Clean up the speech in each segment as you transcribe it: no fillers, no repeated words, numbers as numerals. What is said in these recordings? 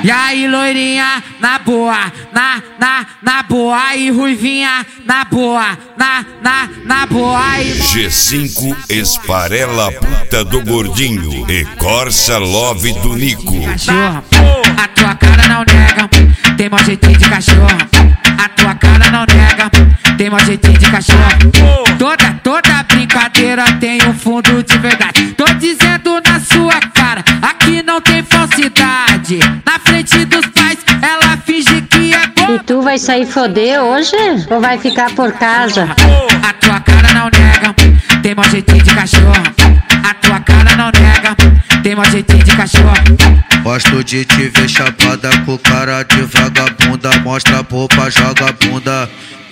E aí, loirinha, na boa, na boa. E ruivinha, na boa, na boa. G5 esfarela puta do gordinho e Corsa Love do Nico. Cachorro, a tua cara não nega, tem mau jeitinho de cachorro. A tua cara não nega, tem mau jeitinho de cachorro. Toda brincadeira tem um fundo de verdade. Tô dizendo na sua cara, aqui não tem falsidade. Na frente dos pais, ela finge que é boa. E tu vai sair foder hoje? Ou vai ficar por casa? A tua cara não nega, tem mau jeitinho de cachorro. A tua cara não nega, tem mau jeitinho de cachorro. Gosto de te ver chapada com cara de vagabunda. Mostra a polpa, joga bunda.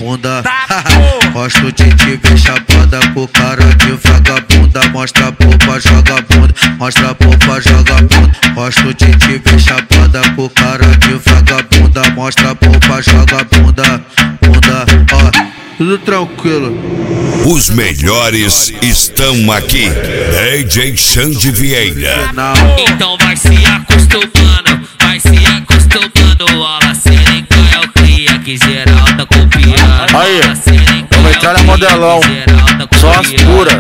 Gosto de te ver chapada com cara de vagabunda. Mostra a polpa, joga bunda. Mostra a polpa, joga bunda. Gosto de te ver chapada com cara de vagabunda. Mostra a polpa, joga bunda. Ó, tudo tranquilo. Os melhores estão aqui. DJ Xande Vieira. Então vai se acostumando, vai se acostumando. Ala serenca é o cria que geral tá copiando. Aí, vamos entrar na modelão, só as puras.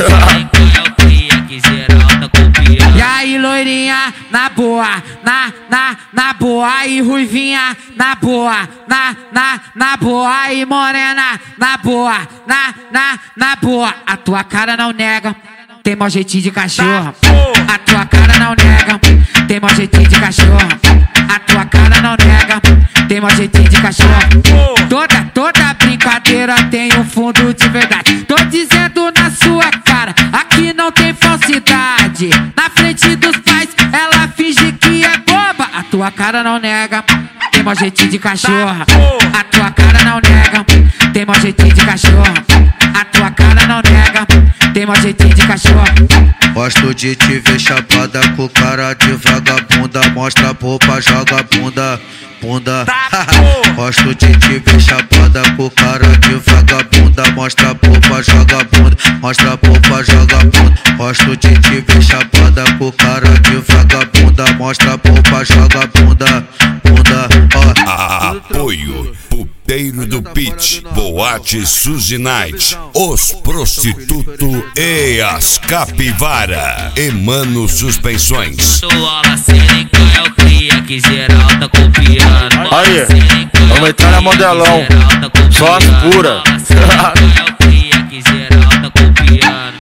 E aí, loirinha, na boa, na boa. E ruivinha, na boa, na boa. E morena, na boa, na boa. A tua cara não nega, tem mau jeitinho de cachorro. A tua cara não nega, tem mau jeitinho de cachorro. A tua cara não nega, tem mau jeitinho de cachorro. Toda brincadeira tem um fundo de verdade. Tô dizendo na sua cara, aqui não tem falsidade. Na frente dos pais, ela finge que é boba. A tua cara não nega, tem mau jeitinho de cachorro. A tua cara não nega, tem mau jeitinho de cachorro. A tua cara não nega, tem mau jeitinho de cachorro. Gosto de te ver chapada com cara de vagabunda. Mostra a polpa, joga bunda. Gosto de te ver chapada com cara de vagabunda. Mostra a polpa, joga bunda. Mostra a polpa, joga bunda. Gosto de te ver chapada com cara de vagabunda. Mostra a polpa, joga bunda. Ó. Apoio Puteiro do Pit, Boate Suzy Night, Os Prostituto e as Capivara, Emano Suspensões. Ala serenca é o cria que geral tá copiando. Aí, vamos entrar na modelão, só as puras.